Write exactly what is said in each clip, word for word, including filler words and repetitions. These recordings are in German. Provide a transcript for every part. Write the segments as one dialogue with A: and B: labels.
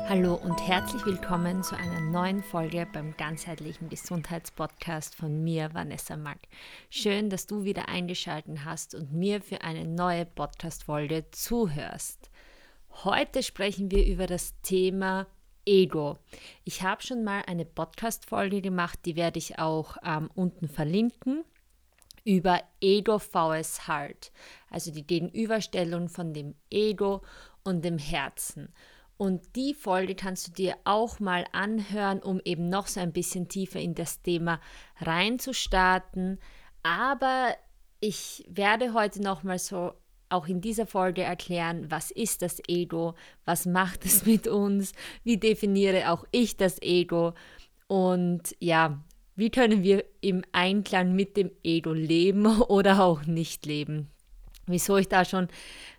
A: Hallo und herzlich willkommen zu einer neuen Folge beim ganzheitlichen Gesundheitspodcast von mir, Vanessa Mack. Schön, dass du wieder eingeschaltet hast und mir für eine neue Podcast-Folge zuhörst. Heute sprechen wir über das Thema Ego. Ich habe schon mal eine Podcast-Folge gemacht, die werde ich auch ähm, unten verlinken, über Ego versus Heart, also die Gegenüberstellung von dem Ego und dem Herzen. Und die Folge kannst du dir auch mal anhören, um eben noch so ein bisschen tiefer in das Thema reinzustarten. Aber ich werde heute noch mal so auch in dieser Folge erklären, was ist das Ego, was macht es mit uns, wie definiere auch ich das Ego und ja, wie können wir im Einklang mit dem Ego leben oder auch nicht leben. Wieso ich da schon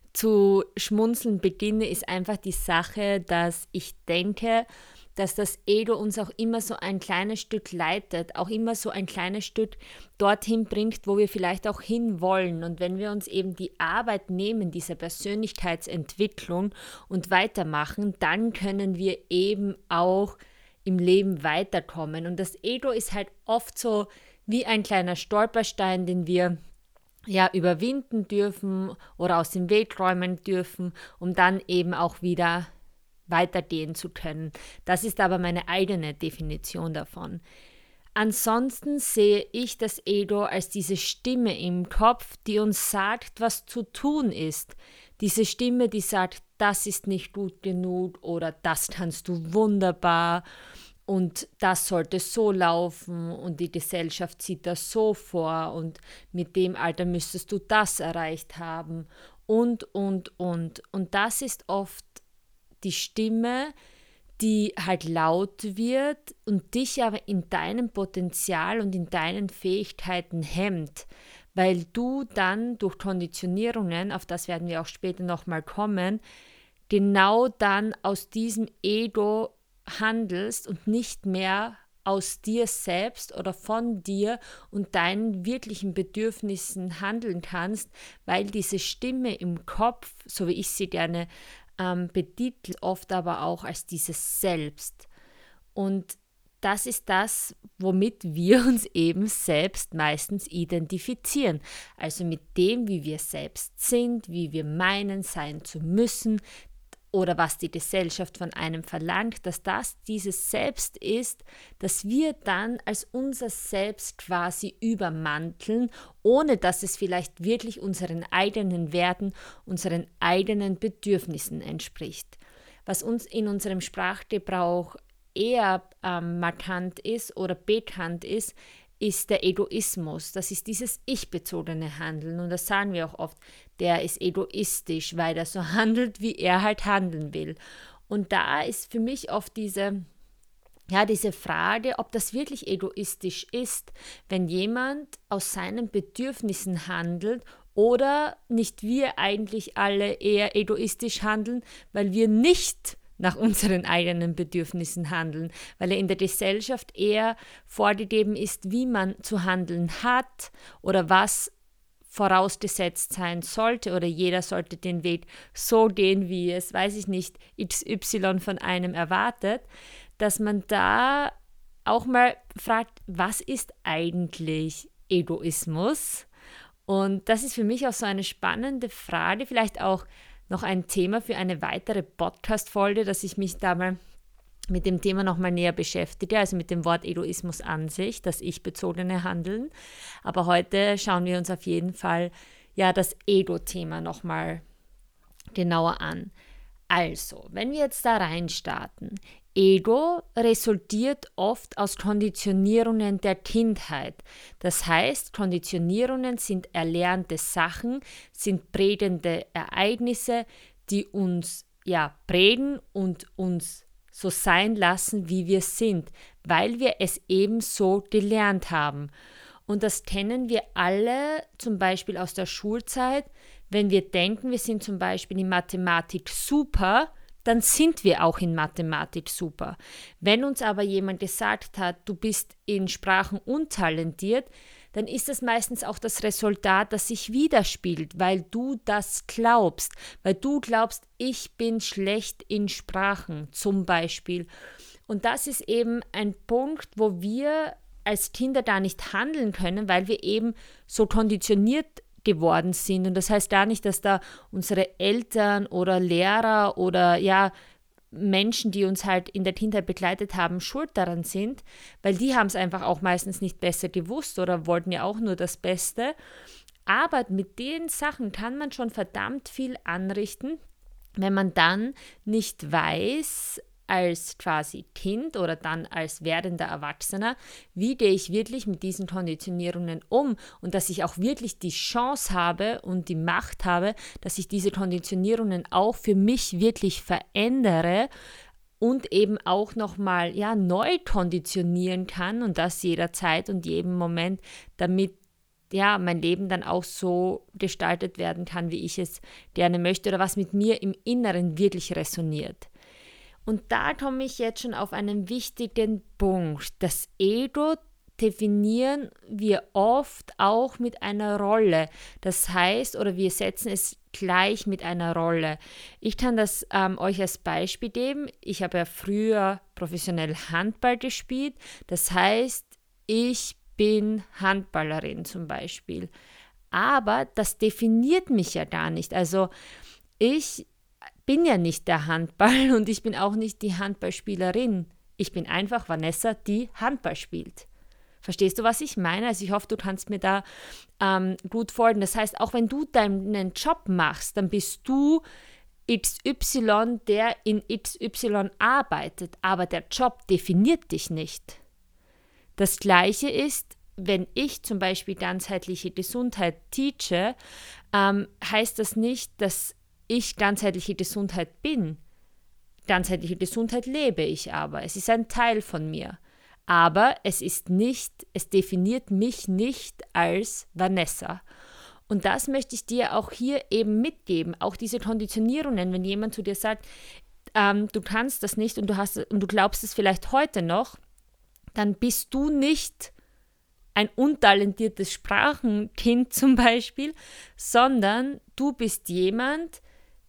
A: zu schmunzeln beginne, ist einfach die Sache, dass ich denke, dass das Ego uns auch immer so ein kleines Stück leitet, auch immer so ein kleines Stück dorthin bringt, wo wir vielleicht auch hinwollen. Und wenn wir uns eben die Arbeit nehmen, dieser Persönlichkeitsentwicklung und weitermachen, dann können wir eben auch im Leben weiterkommen. Und das Ego ist halt oft so wie ein kleiner Stolperstein, den wir ja überwinden dürfen oder aus dem Weg räumen dürfen, um dann eben auch wieder weitergehen zu können. Das ist aber meine eigene Definition davon. Ansonsten sehe ich das Ego als diese Stimme im Kopf, die uns sagt, was zu tun ist. Diese Stimme, die sagt, das ist nicht gut genug oder das kannst du wunderbar und das sollte so laufen und die Gesellschaft sieht das so vor und mit dem Alter müsstest du das erreicht haben und, und, und. Und das ist oft die Stimme, die halt laut wird und dich aber in deinem Potenzial und in deinen Fähigkeiten hemmt, weil du dann durch Konditionierungen, auf das werden wir auch später nochmal kommen, genau dann aus diesem Ego handelst und nicht mehr aus dir selbst oder von dir und deinen wirklichen Bedürfnissen handeln kannst, weil diese Stimme im Kopf, so wie ich sie gerne ähm, betitel, oft aber auch als dieses Selbst. Und das ist das, womit wir uns eben selbst meistens identifizieren. Also mit dem, wie wir selbst sind, wie wir meinen, sein zu müssen, oder was die Gesellschaft von einem verlangt, dass das dieses Selbst ist, das wir dann als unser Selbst quasi übermanteln, ohne dass es vielleicht wirklich unseren eigenen Werten, unseren eigenen Bedürfnissen entspricht. Was uns in unserem Sprachgebrauch eher ähm, markant ist oder bekannt ist, ist der Egoismus. Das ist dieses ich-bezogene Handeln und das sagen wir auch oft, der ist egoistisch, weil er so handelt, wie er halt handeln will. Und da ist für mich oft diese, ja, diese Frage, ob das wirklich egoistisch ist, wenn jemand aus seinen Bedürfnissen handelt oder nicht wir eigentlich alle eher egoistisch handeln, weil wir nicht nach unseren eigenen Bedürfnissen handeln, weil er in der Gesellschaft eher vorgegeben ist, wie man zu handeln hat oder was vorausgesetzt sein sollte oder jeder sollte den Weg so gehen, wie es, weiß ich nicht, X Y von einem erwartet, dass man da auch mal fragt, was ist eigentlich Egoismus? Und das ist für mich auch so eine spannende Frage, vielleicht auch noch ein Thema für eine weitere Podcast-Folge, dass ich mich da mal mit dem Thema nochmal näher beschäftige, also mit dem Wort Egoismus an sich, das ich-bezogene Handeln. Aber heute schauen wir uns auf jeden Fall ja das Ego-Thema nochmal genauer an. Also, wenn wir jetzt da reinstarten, Ego resultiert oft aus Konditionierungen der Kindheit. Das heißt, Konditionierungen sind erlernte Sachen, sind prägende Ereignisse, die uns ja prägen und uns so sein lassen, wie wir sind, weil wir es eben so gelernt haben. Und das kennen wir alle zum Beispiel aus der Schulzeit. Wenn wir denken, wir sind zum Beispiel in Mathematik super, dann sind wir auch in Mathematik super. Wenn uns aber jemand gesagt hat, du bist in Sprachen untalentiert, dann ist das meistens auch das Resultat, das sich widerspiegelt, weil du das glaubst, weil du glaubst, ich bin schlecht in Sprachen zum Beispiel. Und das ist eben ein Punkt, wo wir als Kinder da nicht handeln können, weil wir eben so konditioniert geworden sind. Und das heißt gar nicht, dass da unsere Eltern oder Lehrer oder ja Menschen, die uns halt in der Kindheit begleitet haben, schuld daran sind, weil die haben es einfach auch meistens nicht besser gewusst oder wollten ja auch nur das Beste. Aber mit den Sachen kann man schon verdammt viel anrichten, wenn man dann nicht weiß, als quasi Kind oder dann als werdender Erwachsener, wie gehe ich wirklich mit diesen Konditionierungen um und dass ich auch wirklich die Chance habe und die Macht habe, dass ich diese Konditionierungen auch für mich wirklich verändere und eben auch nochmal ja, neu konditionieren kann und das jederzeit und jedem Moment, damit ja, mein Leben dann auch so gestaltet werden kann, wie ich es gerne möchte oder was mit mir im Inneren wirklich resoniert. Und da komme ich jetzt schon auf einen wichtigen Punkt. Das Ego definieren wir oft auch mit einer Rolle. Das heißt, oder wir setzen es gleich mit einer Rolle. Ich kann das ähm, euch als Beispiel geben. Ich habe ja früher professionell Handball gespielt. Das heißt, ich bin Handballerin zum Beispiel. Aber das definiert mich ja gar nicht. Also ich bin ja nicht der Handball und ich bin auch nicht die Handballspielerin. Ich bin einfach Vanessa, die Handball spielt. Verstehst du, was ich meine? Also ich hoffe, du kannst mir da ähm, gut folgen. Das heißt, auch wenn du deinen Job machst, dann bist du X Y, der in X Y arbeitet, aber der Job definiert dich nicht. Das Gleiche ist, wenn ich zum Beispiel ganzheitliche Gesundheit teache, ähm, heißt das nicht, dass ich ganzheitliche Gesundheit bin. Ganzheitliche Gesundheit lebe ich aber. Es ist ein Teil von mir. Aber es ist nicht, es definiert mich nicht als Vanessa. Und das möchte ich dir auch hier eben mitgeben. Auch diese Konditionierungen, wenn jemand zu dir sagt, ähm, du kannst das nicht und du hast und du glaubst es vielleicht heute noch, dann bist du nicht ein untalentiertes Sprachenkind zum Beispiel, sondern du bist jemand,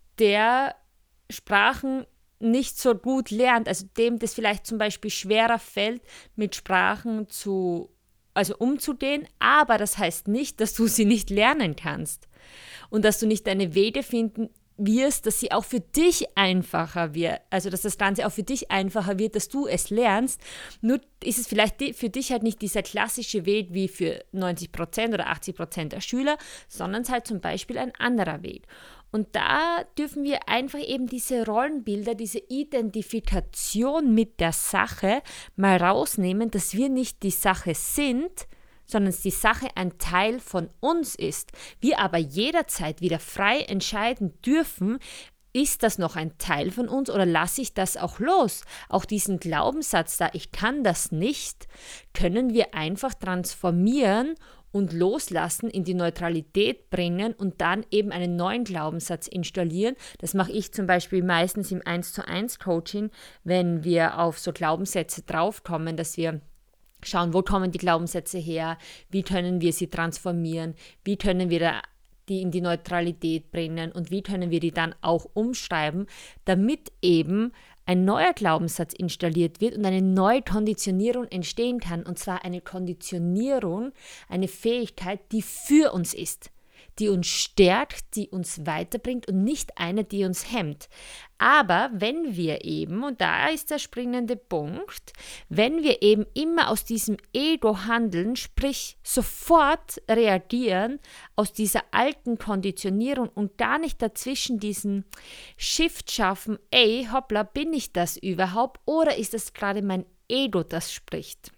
A: der Sprachen nicht so gut lernt, also dem das vielleicht zum Beispiel schwerer fällt, mit Sprachen zu, also umzugehen, aber das heißt nicht, dass du sie nicht lernen kannst und dass du nicht deine Wege finden wirst, dass sie auch für dich einfacher wird, also dass das Ganze auch für dich einfacher wird, dass du es lernst, nur ist es vielleicht für dich halt nicht dieser klassische Weg wie für neunzig Prozent oder achtzig Prozent der Schüler, sondern es halt zum Beispiel ein anderer Weg. Und da dürfen wir einfach eben diese Rollenbilder, diese Identifikation mit der Sache mal rausnehmen, dass wir nicht die Sache sind, sondern dass die Sache ein Teil von uns ist. Wir aber jederzeit wieder frei entscheiden dürfen, ist das noch ein Teil von uns oder lasse ich das auch los? Auch diesen Glaubenssatz da, ich kann das nicht, können wir einfach transformieren und loslassen, in die Neutralität bringen und dann eben einen neuen Glaubenssatz installieren. Das mache ich zum Beispiel meistens im eins zu eins Coaching, wenn wir auf so Glaubenssätze draufkommen, dass wir schauen, wo kommen die Glaubenssätze her, wie können wir sie transformieren, wie können wir da die in die Neutralität bringen und wie können wir die dann auch umschreiben, damit eben ein neuer Glaubenssatz installiert wird und eine neue Konditionierung entstehen kann. Und zwar eine Konditionierung, eine Fähigkeit, die für uns ist, die uns stärkt, die uns weiterbringt und nicht eine, die uns hemmt. Aber wenn wir eben, und da ist der springende Punkt, wenn wir eben immer aus diesem Ego handeln, sprich sofort reagieren aus dieser alten Konditionierung und gar nicht dazwischen diesen Shift schaffen, ey, hoppla, bin ich das überhaupt oder ist es gerade mein Ego, das spricht?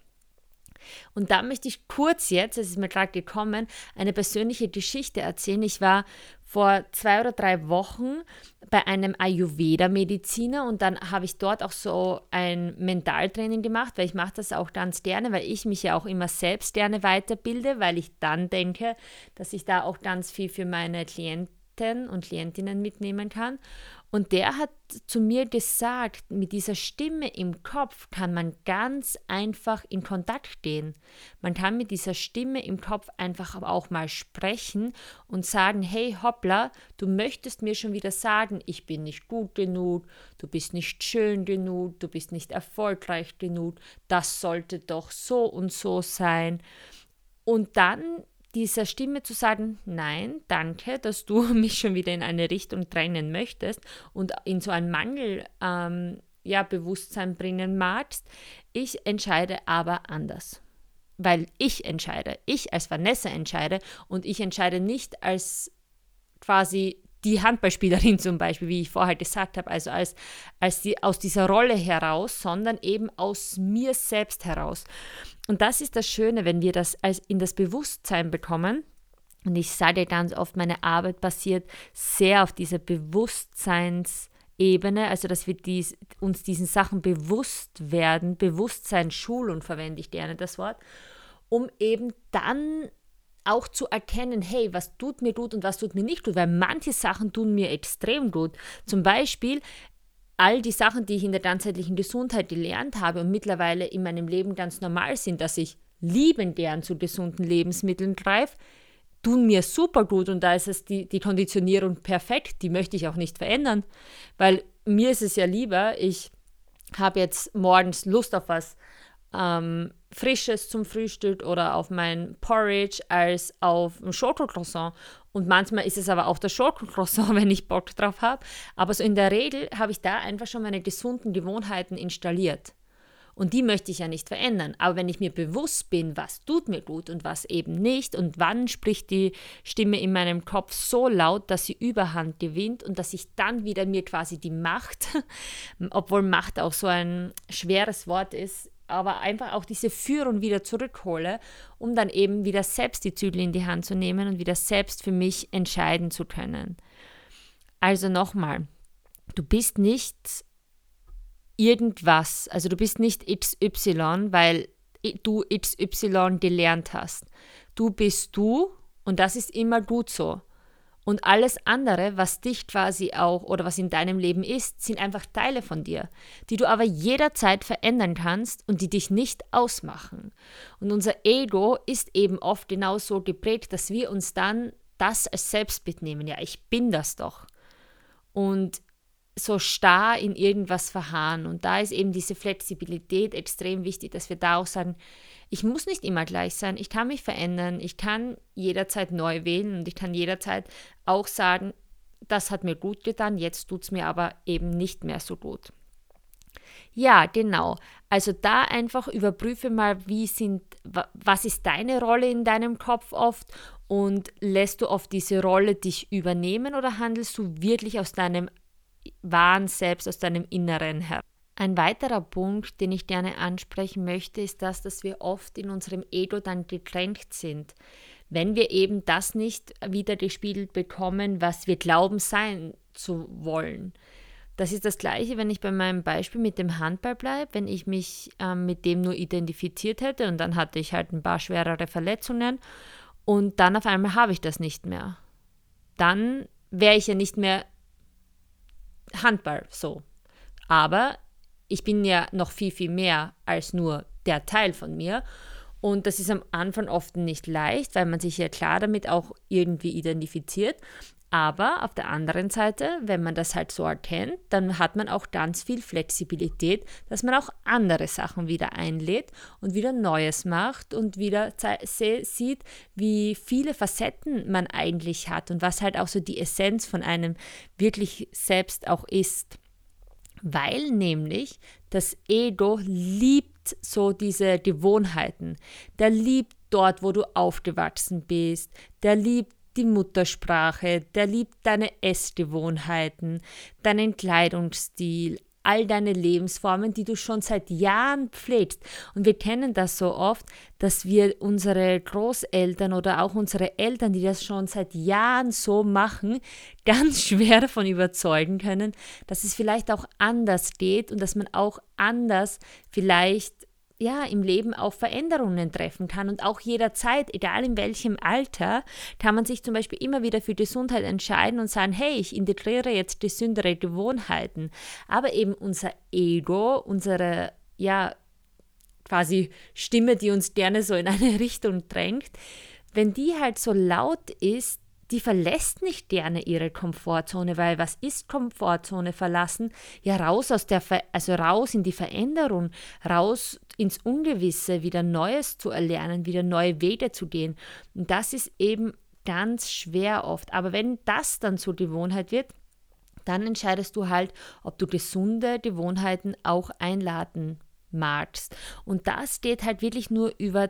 A: Und da möchte ich kurz jetzt, es ist mir gerade gekommen, eine persönliche Geschichte erzählen. Ich war vor zwei oder drei Wochen bei einem Ayurveda-Mediziner und dann habe ich dort auch so ein Mentaltraining gemacht, weil ich mache das auch ganz gerne, weil ich mich ja auch immer selbst gerne weiterbilde, weil ich dann denke, dass ich da auch ganz viel für meine Klienten und Klientinnen mitnehmen kann. Und der hat zu mir gesagt, mit dieser Stimme im Kopf kann man ganz einfach in Kontakt gehen. Man kann mit dieser Stimme im Kopf einfach aber auch mal sprechen und sagen, hey hoppla, du möchtest mir schon wieder sagen, ich bin nicht gut genug, du bist nicht schön genug, du bist nicht erfolgreich genug, das sollte doch so und so sein. Und dann dieser Stimme zu sagen, nein, danke, dass du mich schon wieder in eine Richtung drängen möchtest und in so ein Mangel ähm, ja, Bewusstsein bringen magst. Ich entscheide aber anders. Weil ich entscheide, ich als Vanessa entscheide und ich entscheide nicht als quasi die Handballspielerin zum Beispiel, wie ich vorher gesagt habe, also als, als die, aus dieser Rolle heraus, sondern eben aus mir selbst heraus. Und das ist das Schöne, wenn wir das als in das Bewusstsein bekommen. Und ich sage ganz oft, meine Arbeit basiert sehr auf dieser Bewusstseinsebene, also dass wir dies, uns diesen Sachen bewusst werden, Bewusstseinsschulung verwende ich gerne das Wort, um eben dann auch zu erkennen, hey, was tut mir gut und was tut mir nicht gut, weil manche Sachen tun mir extrem gut. Zum Beispiel all die Sachen, die ich in der ganzheitlichen Gesundheit gelernt habe und mittlerweile in meinem Leben ganz normal sind, dass ich liebend gern zu gesunden Lebensmitteln greife, tun mir super gut und da ist es die, die Konditionierung perfekt, die möchte ich auch nicht verändern, weil mir ist es ja lieber, ich habe jetzt morgens Lust auf was ähm, Frisches zum Frühstück oder auf mein Porridge als auf ein Schokocroissant. Und manchmal ist es aber auch das Schokocroissant, wenn ich Bock drauf habe. Aber so in der Regel habe ich da einfach schon meine gesunden Gewohnheiten installiert. Und die möchte ich ja nicht verändern. Aber wenn ich mir bewusst bin, was tut mir gut und was eben nicht und wann spricht die Stimme in meinem Kopf so laut, dass sie Überhand gewinnt und dass ich dann wieder mir quasi die Macht, obwohl Macht auch so ein schweres Wort ist, aber einfach auch diese Führung wieder zurückhole, um dann eben wieder selbst die Zügel in die Hand zu nehmen und wieder selbst für mich entscheiden zu können. Also nochmal, du bist nicht irgendwas, also du bist nicht X Y, weil du X Y gelernt hast. Du bist du und das ist immer gut so. Und alles andere, was dich quasi auch oder was in deinem Leben ist, sind einfach Teile von dir, die du aber jederzeit verändern kannst und die dich nicht ausmachen. Und unser Ego ist eben oft genauso geprägt, dass wir uns dann das als Selbstbild nehmen. Ja, ich bin das doch. Und so starr in irgendwas verharren. Und da ist eben diese Flexibilität extrem wichtig, dass wir da auch sagen, ich muss nicht immer gleich sein, ich kann mich verändern, ich kann jederzeit neu wählen und ich kann jederzeit auch sagen, das hat mir gut getan, jetzt tut es mir aber eben nicht mehr so gut. Ja, genau. Also da einfach überprüfe mal, wie sind, was ist deine Rolle in deinem Kopf oft und lässt du oft diese Rolle dich übernehmen oder handelst du wirklich aus deinem wahren Selbst, aus deinem Inneren her? Ein weiterer Punkt, den ich gerne ansprechen möchte, ist das, dass wir oft in unserem Ego dann gekränkt sind, wenn wir eben das nicht wieder gespiegelt bekommen, was wir glauben sein zu wollen. Das ist das Gleiche, wenn ich bei meinem Beispiel mit dem Handball bleibe, wenn ich mich ähm, mit dem nur identifiziert hätte und dann hatte ich halt ein paar schwerere Verletzungen und dann auf einmal habe ich das nicht mehr. Dann wäre ich ja nicht mehr Handball so. Aber ich bin ja noch viel, viel mehr als nur der Teil von mir. Und das ist am Anfang oft nicht leicht, weil man sich ja klar damit auch irgendwie identifiziert. Aber auf der anderen Seite, wenn man das halt so erkennt, dann hat man auch ganz viel Flexibilität, dass man auch andere Sachen wieder einlädt und wieder Neues macht und wieder sieht, wie viele Facetten man eigentlich hat und was halt auch so die Essenz von einem wirklich selbst auch ist. Weil nämlich das Ego liebt so diese Gewohnheiten. Der liebt dort, wo du aufgewachsen bist. Der liebt die Muttersprache. Der liebt deine Essgewohnheiten, deinen Kleidungsstil, all deine Lebensformen, die du schon seit Jahren pflegst. Und wir kennen das so oft, dass wir unsere Großeltern oder auch unsere Eltern, die das schon seit Jahren so machen, ganz schwer davon überzeugen können, dass es vielleicht auch anders geht und dass man auch anders vielleicht ja, im Leben auch Veränderungen treffen kann und auch jederzeit, egal in welchem Alter, kann man sich zum Beispiel immer wieder für Gesundheit entscheiden und sagen, hey, ich integriere jetzt gesündere Gewohnheiten. Aber eben unser Ego, unsere, ja, quasi Stimme, die uns gerne so in eine Richtung drängt, wenn die halt so laut ist, die verlässt nicht gerne ihre Komfortzone, weil was ist Komfortzone verlassen? Ja, raus aus der, Ver- also raus in die Veränderung, raus ins Ungewisse, wieder Neues zu erlernen, wieder neue Wege zu gehen. Und das ist eben ganz schwer oft. Aber wenn das dann zur Gewohnheit wird, dann entscheidest du halt, ob du gesunde Gewohnheiten auch einladen magst. Und das geht halt wirklich nur über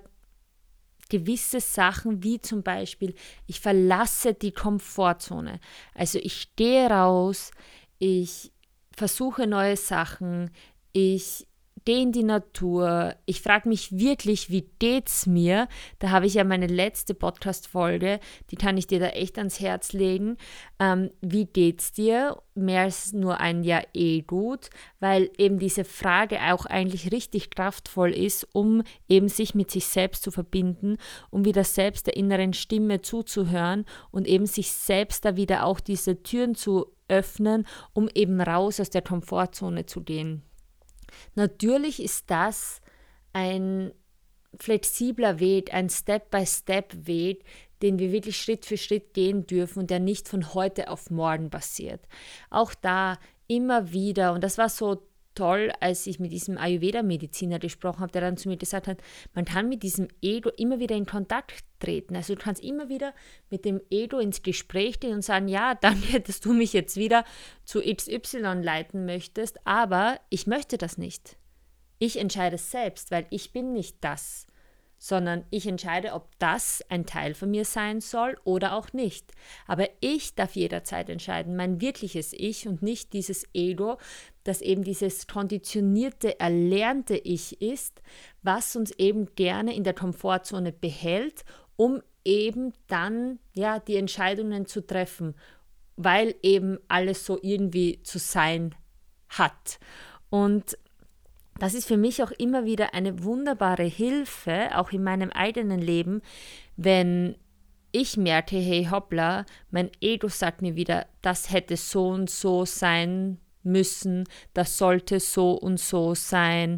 A: gewisse Sachen, wie zum Beispiel, ich verlasse die Komfortzone. Also ich stehe raus, ich versuche neue Sachen, ich gehe in die Natur, ich frage mich wirklich, wie geht's mir? Da habe ich ja meine letzte Podcast-Folge, die kann ich dir da echt ans Herz legen. Ähm, wie geht's dir? Mehr als nur ein Ja, eh gut, weil eben diese Frage auch eigentlich richtig kraftvoll ist, um eben sich mit sich selbst zu verbinden, um wieder selbst der inneren Stimme zuzuhören und eben sich selbst da wieder auch diese Türen zu öffnen, um eben raus aus der Komfortzone zu gehen. Natürlich ist das ein flexibler Weg, ein Step-by-Step-Weg, den wir wirklich Schritt für Schritt gehen dürfen und der nicht von heute auf morgen passiert. Auch da immer wieder, und das war so toll, als ich mit diesem Ayurveda-Mediziner gesprochen habe, der dann zu mir gesagt hat, man kann mit diesem Ego immer wieder in Kontakt treten. Also du kannst immer wieder mit dem Ego ins Gespräch gehen und sagen, ja, danke, dass du mich jetzt wieder zu X Y leiten möchtest, aber ich möchte das nicht. Ich entscheide es selbst, weil ich bin nicht das, sondern ich entscheide, ob das ein Teil von mir sein soll oder auch nicht. Aber ich darf jederzeit entscheiden, mein wirkliches Ich und nicht dieses Ego, das eben dieses konditionierte, erlernte Ich ist, was uns eben gerne in der Komfortzone behält, um eben dann ja die Entscheidungen zu treffen, weil eben alles so irgendwie zu sein hat. Und das ist für mich auch immer wieder eine wunderbare Hilfe, auch in meinem eigenen Leben, wenn ich merke, hey hoppla, mein Ego sagt mir wieder, das hätte so und so sein müssen, das sollte so und so sein,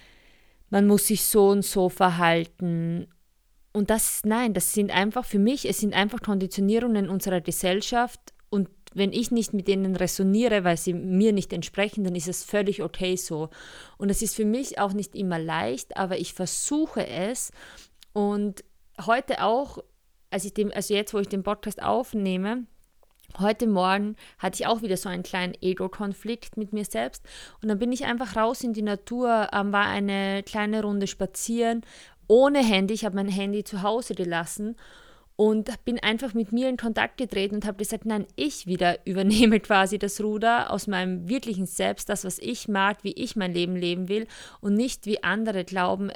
A: man muss sich so und so verhalten. Und das, nein, das sind einfach für mich, es sind einfach Konditionierungen unserer Gesellschaft und wenn ich nicht mit denen resoniere, weil sie mir nicht entsprechen, dann ist es völlig okay so. Und es ist für mich auch nicht immer leicht, aber ich versuche es. Und heute auch, als ich dem, also jetzt, wo ich den Podcast aufnehme, heute Morgen hatte ich auch wieder so einen kleinen Ego-Konflikt mit mir selbst. Und dann bin ich einfach raus in die Natur, ähm, war eine kleine Runde spazieren, ohne Handy. Ich habe mein Handy zu Hause gelassen. Und bin einfach mit mir in Kontakt getreten und habe gesagt, nein, ich wieder übernehme quasi das Ruder aus meinem wirklichen Selbst, das, was ich mag, wie ich mein Leben leben will und nicht wie andere glauben,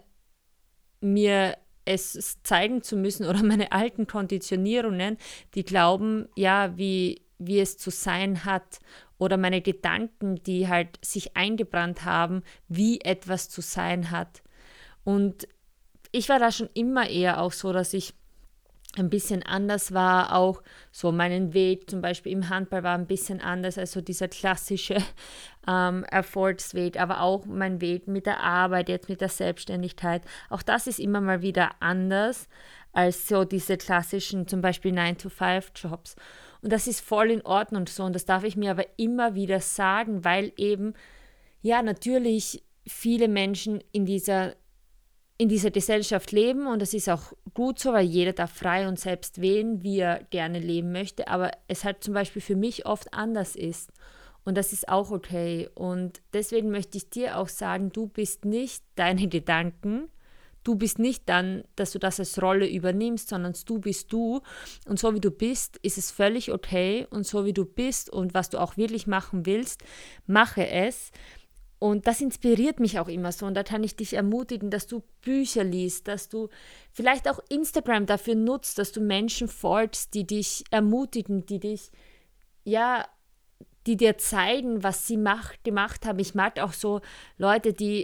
A: mir es zeigen zu müssen oder meine alten Konditionierungen, die glauben, ja, wie, wie es zu sein hat oder meine Gedanken, die halt sich eingebrannt haben, wie etwas zu sein hat. Und ich war da schon immer eher auch so, dass ich ein bisschen anders war, auch so meinen Weg zum Beispiel im Handball war ein bisschen anders als so dieser klassische ähm, Erfolgsweg, aber auch mein Weg mit der Arbeit, jetzt mit der Selbstständigkeit, auch das ist immer mal wieder anders als so diese klassischen zum Beispiel nine to five Jobs und das ist voll in Ordnung so und das darf ich mir aber immer wieder sagen, weil eben, ja natürlich viele Menschen in dieser in dieser Gesellschaft leben und das ist auch gut so, weil jeder darf frei und selbst wählen, wie er gerne leben möchte, aber es halt zum Beispiel für mich oft anders ist und das ist auch okay und deswegen möchte ich dir auch sagen, du bist nicht deine Gedanken, du bist nicht dann, dass du das als Rolle übernimmst, sondern du bist du und so wie du bist, ist es völlig okay und so wie du bist und was du auch wirklich machen willst, mache es. Und das inspiriert mich auch immer so und da kann ich dich ermutigen, dass du Bücher liest, dass du vielleicht auch Instagram dafür nutzt, dass du Menschen folgst, die dich ermutigen, die dich, ja, die dir zeigen, was sie macht, gemacht haben. Ich mag auch so Leute, die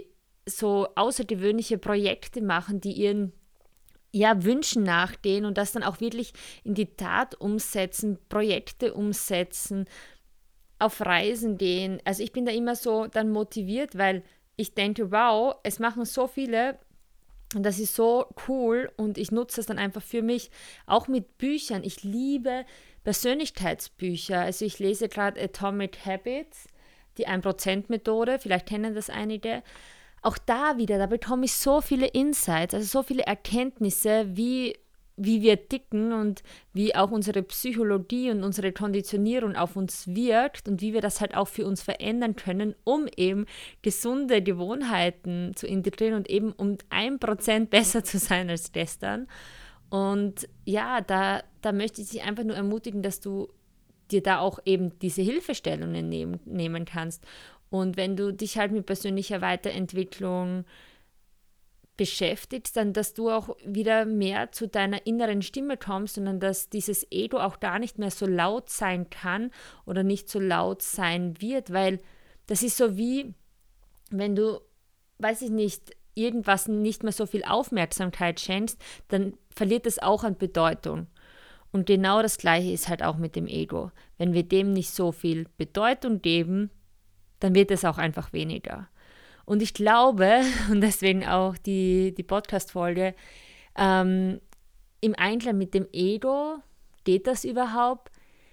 A: so außergewöhnliche Projekte machen, die ihren ja, Wünschen nachgehen und das dann auch wirklich in die Tat umsetzen, Projekte umsetzen, auf Reisen gehen. Also ich bin da immer so dann motiviert, weil ich denke, wow, es machen so viele und das ist so cool und ich nutze es dann einfach für mich, auch mit Büchern. Ich liebe Persönlichkeitsbücher. Also ich lese gerade Atomic Habits, die ein Prozent Methode, vielleicht kennen das einige. Auch da wieder, da bekomme ich so viele Insights, also so viele Erkenntnisse, wie, wie wir ticken und wie auch unsere Psychologie und unsere Konditionierung auf uns wirkt und wie wir das halt auch für uns verändern können, um eben gesunde Gewohnheiten zu integrieren und eben um ein Prozent besser zu sein als gestern. Und ja, da, da möchte ich dich einfach nur ermutigen, dass du dir da auch eben diese Hilfestellungen nehmen, nehmen kannst. Und wenn du dich halt mit persönlicher Weiterentwicklung beschäftigst, dann, dass du auch wieder mehr zu deiner inneren Stimme kommst, sondern dass dieses Ego auch gar nicht mehr so laut sein kann oder nicht so laut sein wird, weil das ist so wie, wenn du, weiß ich nicht, irgendwas nicht mehr so viel Aufmerksamkeit schenkst, dann verliert es auch an Bedeutung. Und genau das Gleiche ist halt auch mit dem Ego. Wenn wir dem nicht so viel Bedeutung geben, dann wird es auch einfach weniger. Und ich glaube, und deswegen auch die, die Podcast-Folge, ähm, im Einklang mit dem Ego, geht das überhaupt?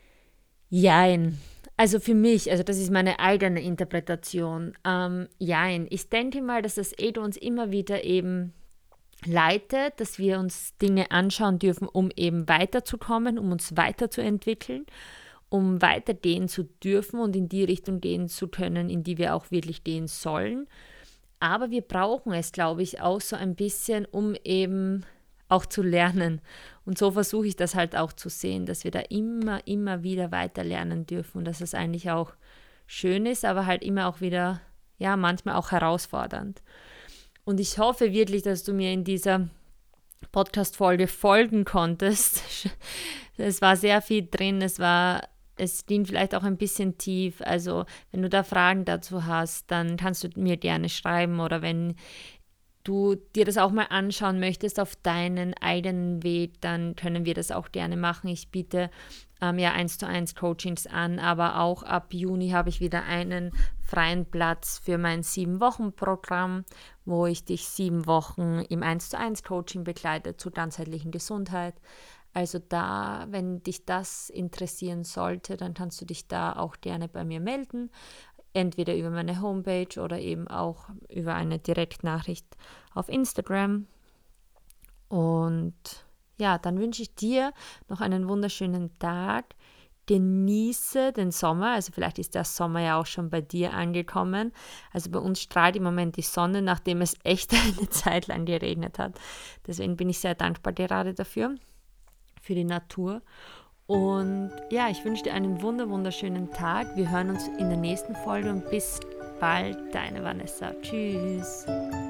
A: Jein. Also für mich, also das ist meine eigene Interpretation. Ähm, jein. Ich denke mal, dass das Ego uns immer wieder eben leitet, dass wir uns Dinge anschauen dürfen, um eben weiterzukommen, um uns weiterzuentwickeln, um weitergehen zu dürfen und in die Richtung gehen zu können, in die wir auch wirklich gehen sollen. Aber wir brauchen es, glaube ich, auch so ein bisschen, um eben auch zu lernen. Und so versuche ich das halt auch zu sehen, dass wir da immer, immer wieder weiter lernen dürfen und dass es eigentlich auch schön ist, aber halt immer auch wieder, ja, manchmal auch herausfordernd. Und ich hoffe wirklich, dass du mir in dieser Podcast-Folge folgen konntest. Es war sehr viel drin, es war Es ging vielleicht auch ein bisschen tief, also wenn du da Fragen dazu hast, dann kannst du mir gerne schreiben oder wenn du dir das auch mal anschauen möchtest auf deinen eigenen Weg, dann können wir das auch gerne machen. Ich biete ähm, ja eins zu eins Coachings an, aber auch ab Juni habe ich wieder einen freien Platz für mein sieben Wochen Programm, wo ich dich sieben Wochen im eins zu eins Coaching begleite zur ganzheitlichen Gesundheit. Also da, wenn dich das interessieren sollte, dann kannst du dich da auch gerne bei mir melden, entweder über meine Homepage oder eben auch über eine Direktnachricht auf Instagram. Und ja, dann wünsche ich dir noch einen wunderschönen Tag. Genieße den Sommer, also vielleicht ist der Sommer ja auch schon bei dir angekommen. Also bei uns strahlt im Moment die Sonne, nachdem es echt eine Zeit lang geregnet hat. Deswegen bin ich sehr dankbar gerade dafür. Für die Natur. Und ja, ich wünsche dir einen wunder, wunderschönen Tag. Wir hören uns in der nächsten Folge und bis bald, deine Vanessa. Tschüss.